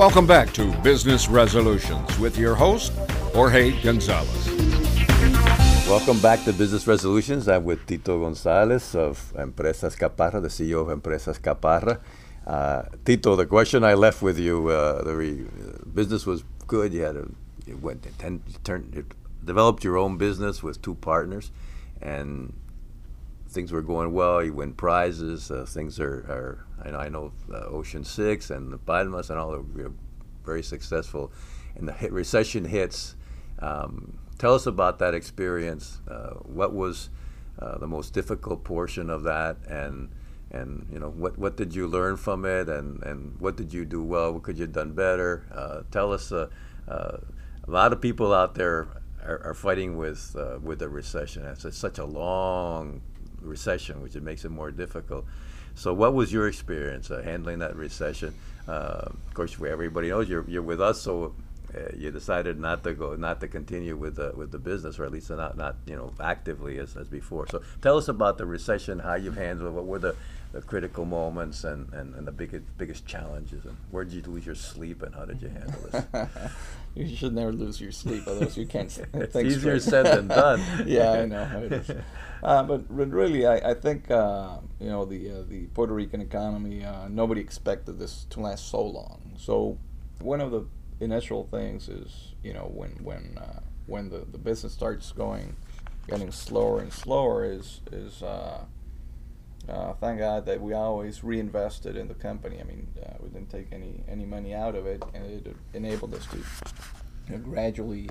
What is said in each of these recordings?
Welcome back to Business Resolutions with your host, Jorge Gonzalez. Welcome back to Business Resolutions. I'm with Tito Gonzalez of Empresas Caparra, the CEO of Empresas Caparra. Tito, the question I left with you, the business was good. You developed your own business with two partners, and things were going well. You win prizes. Things are I know Ocean Six and the Palmas and all are very successful. And the recession hits. Tell us about that experience. What was the most difficult portion of that, and what did you learn from it, and what did you do well? What could you have done better? Tell us. A lot of people out there are fighting with the recession. It's such a long recession, which it makes it more difficult. So, what was your experience handling that recession? Of course, everybody knows you're with us, so. You decided not to continue with the business, or at least not actively as before. So tell us about the recession, how you've handled it, what were the critical moments and the biggest challenges, and where did you lose your sleep, and how did you handle this? You should never lose your sleep, otherwise you can't It's think easier straight. said than done. Yeah, I know how it is. But really, I think the Puerto Rican economy, nobody expected this to last so long. So one of the initial things is when the business starts getting slower and slower is thank God that we always reinvested in the company. I mean, we didn't take any money out of it, and it enabled us to gradually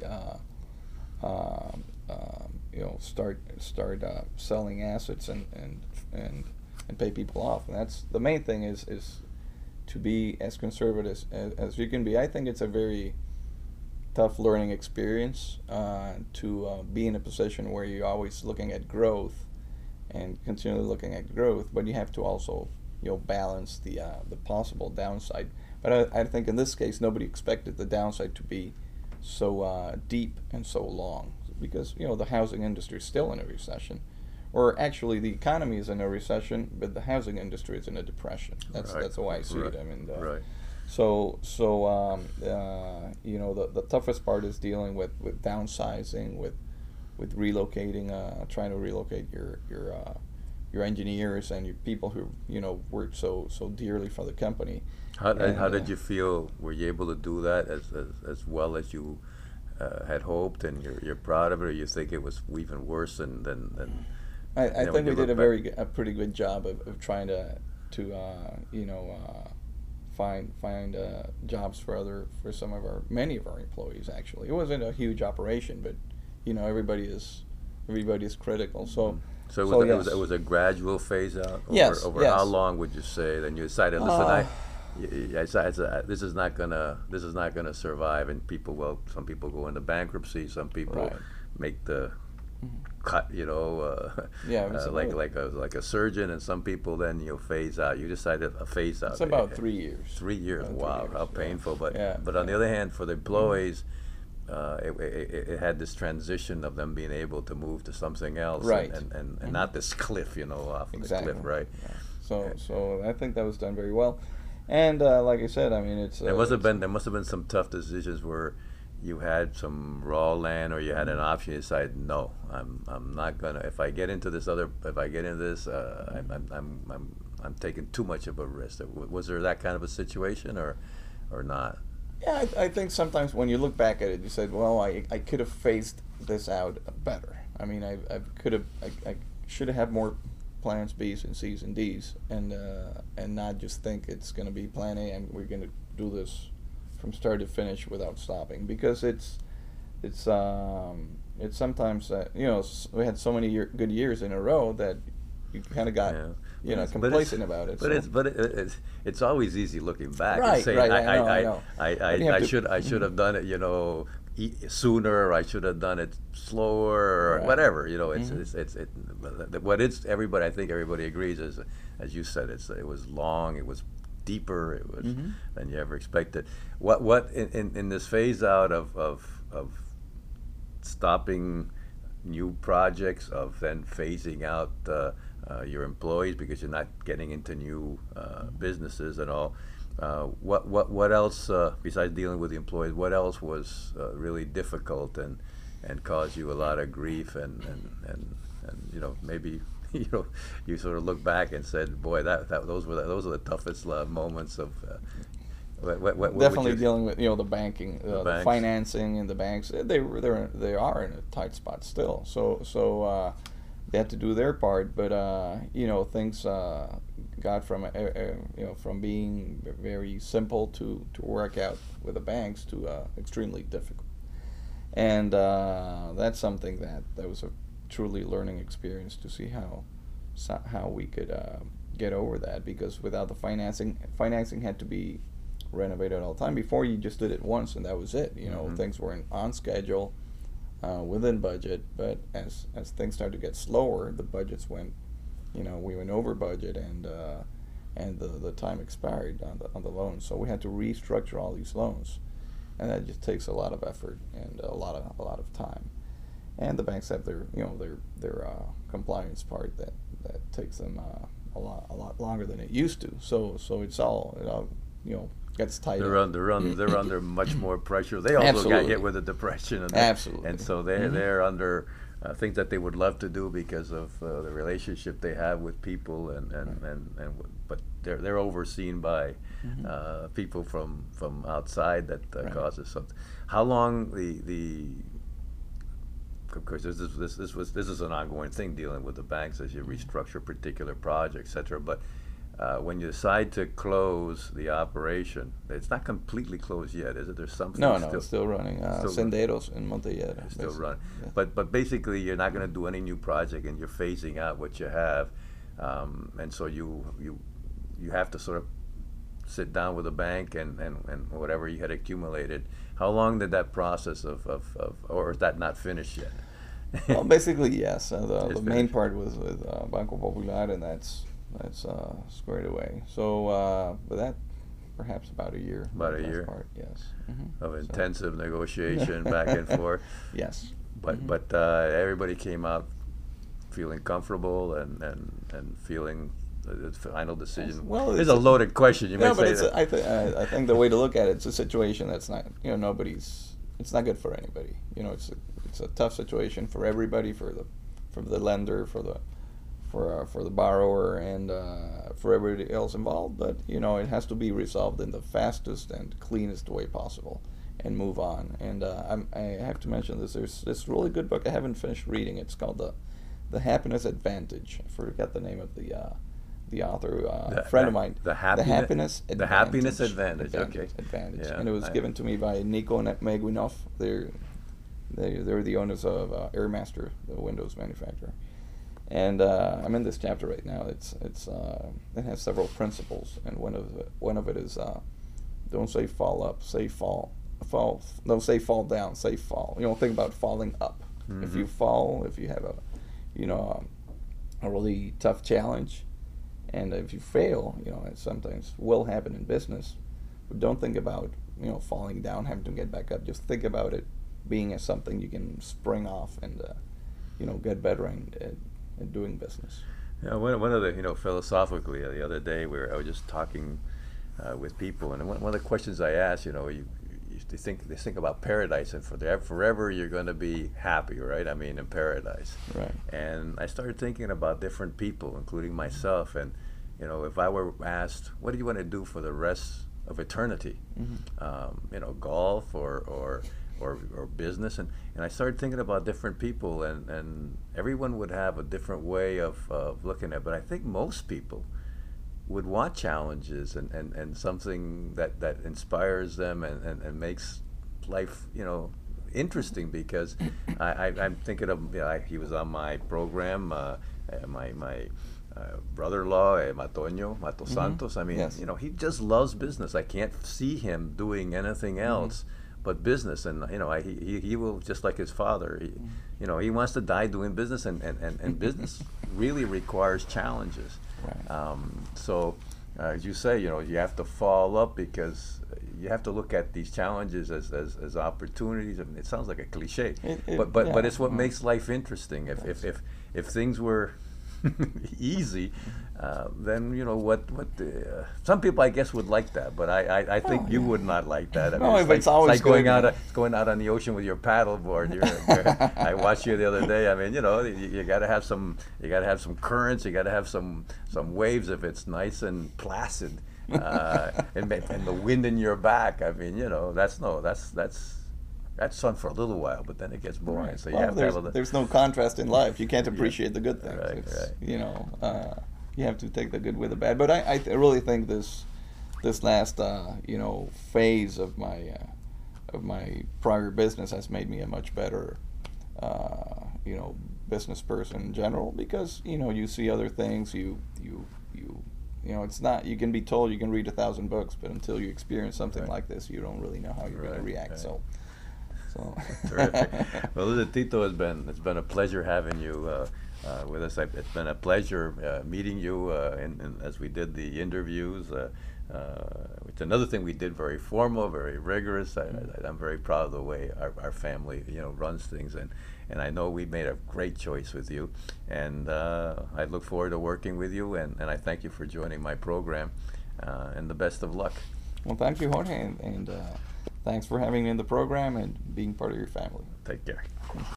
start selling assets and pay people off. And that's the main thing is to be as conservative as you can be. I think it's a very tough learning experience to be in a position where you're always looking at growth and continually looking at growth, but you have to also balance the possible downside. But I think in this case, nobody expected the downside to be so deep and so long, because the housing industry is still in a recession. Or actually, the economy is in a recession, but the housing industry is in a depression. That's the way I see it. I mean, right. So the toughest part is dealing with downsizing, with relocating, trying to relocate your engineers and your people who work so dearly for the company. How did you feel? Were you able to do that as well as you had hoped, and you're proud of it, or you think it was even worse than I think we did a pretty good job of trying to find jobs for many of our employees. Actually, it wasn't a huge operation, but everybody is critical. So it was a gradual phase out. Over how long would you say? Then you decided, listen, this is not gonna survive, and some people go into bankruptcy, some people make the cut, like a surgeon, and some people then phase out. You decided a phase out. It's about 3 years. 3 years. Wow, how painful! Yeah. But on the other hand, for the employees, it had this transition of them being able to move to something else, right? And not this cliff, off the cliff, right? Yeah. So I think that was done very well, and like I said, I mean, there must have been some tough decisions where you had some raw land, or you had an option. You decided, no, I'm not gonna. If I get into this, I'm taking too much of a risk. Was there that kind of a situation, or not? Yeah, I think sometimes when you look back at it, you said, well, I could have phased this out better. I mean, I should have had more plans B's and C's and D's, and not just think it's going to be plan A and we're going to do this from start to finish without stopping, because it's sometimes we had so many good years in a row that you kind of got complacent about it. But it's always easy looking back right, and saying, right, I know. I should have done it sooner, or I should have done it slower, or whatever. Everybody, I think everybody agrees, as you said, it was long, it was deeper, it was than you ever expected. What in this phase out of stopping new projects, of then phasing out your employees because you're not getting into new businesses and all, what else besides dealing with the employees? What else was really difficult and caused you a lot of grief and maybe you sort of look back and said, boy, those are the toughest moments of. What Definitely dealing with the banking, the banks. financing, and the banks. They are in a tight spot still. So they had to do their part, but things got from being very simple to work out with the banks to extremely difficult, and that's something that was a truly learning experience to see how we could get over that, because without the financing had to be renovated all the time. Before, you just did it once and that was it. Things weren't on schedule, within budget, but as things started to get slower, the budgets went, we went over budget, and the time expired on the loans. So we had to restructure all these loans, and that just takes a lot of effort and a lot of time. And the banks have their compliance part that takes them a lot longer than it used to. So it all gets tighter. They're under much more pressure. They also Absolutely. got hit with a depression, Absolutely. and so they're under things that they would love to do because of the relationship they have with people, but they're overseen by people from outside that causes something. How long of course, this is an ongoing thing, dealing with the banks as you restructure particular projects, etc. But when you decide to close the operation, it's not completely closed yet, is it? There's something. No, it's still running. Senderos in Montelledra. Still running. Yeah. But basically, you're not going to do any new project, and you're phasing out what you have, and so you have to sort of sit down with the bank and whatever you had accumulated. How long did that process or is that not finished yet? Well, basically, yes. The main finished. part was with Banco Popular, and that's squared away. So, but that perhaps about a year. About a that year. Part, yes. Of intensive negotiation back and forth. Yes. But everybody came out feeling comfortable and feeling the final decision. Well, it's a loaded question. You may say but that. I think the way to look at it, it's a situation that's not, it's not good for anybody. It's a tough situation for everybody, for the lender, for the borrower, and for everybody else involved. But it has to be resolved in the fastest and cleanest way possible, and move on. And I have to mention this. There's this really good book. I haven't finished reading. It's called the Happiness Advantage. I forget the name of the author, a friend of mine. The Happiness Advantage. Okay. Advantage. Yeah, And it was given to me by Nico Meguinoff. They're the owners of Airmaster, the Windows manufacturer. And I'm in this chapter right now. It has several principles, and one of it is don't say fall up, say fall. Don't say fall down, say fall. Think about falling up. Mm-hmm. If you fall, if you have a really tough challenge, and if you fail, it sometimes will happen in business. But don't think about falling down, having to get back up. Just think about it being as something you can spring off and get better at doing business. Yeah, one of the philosophically the other day I was just talking with people, and one of the questions I asked, they think about paradise, and forever you're going to be happy, right? I mean, in paradise. Right. And I started thinking about different people, including myself, and if I were asked, what do you want to do for the rest of eternity? Mm-hmm. Golf or business, and I started thinking about different people, and everyone would have a different way of looking at it. But I think most people would want challenges and something that inspires them and makes life interesting, because I'm thinking of he was on my program, my brother-in-law, Mato Santos. I mean, yes. He just loves business. I can't see him doing anything else but business, and he will, just like his father. He wants to die doing business, and business really requires challenges. Right. So, as you say, you have to fall up, because you have to look at these challenges as opportunities. I mean, it sounds like a cliche, but it's what makes life interesting. If things were easy, then what some people I guess would like that, but I think you would not like that. I mean, No, if it's always like going good, out going out on the ocean with your paddle board. I watched you the other day. I mean, you got to have some currents. You got to have some waves if it's nice and placid, and the wind in your back. I mean, that's fun for a little while, but then it gets boring. Right. So you Well, have to have there's no contrast in life. You can't appreciate the good things. Right, It's, right. You have to take the good with the bad. But I really think this last phase of my prior business has made me a much better business person in general, because you see other things. It's not, you can be told, you can read 1,000 books, but until you experience something Right. like this, you don't really know how you're going to react. Right. So Terrific. Well, listen, Tito, it's been a pleasure having you with us. It's been a pleasure meeting you as we did the interviews. It's another thing we did, very formal, very rigorous. I'm very proud of the way our family runs things, and I know we made a great choice with you, and I look forward to working with you, and I thank you for joining my program, and the best of luck. Well, thank you, Jorge, and thanks for having me in the program and being part of your family. Take care.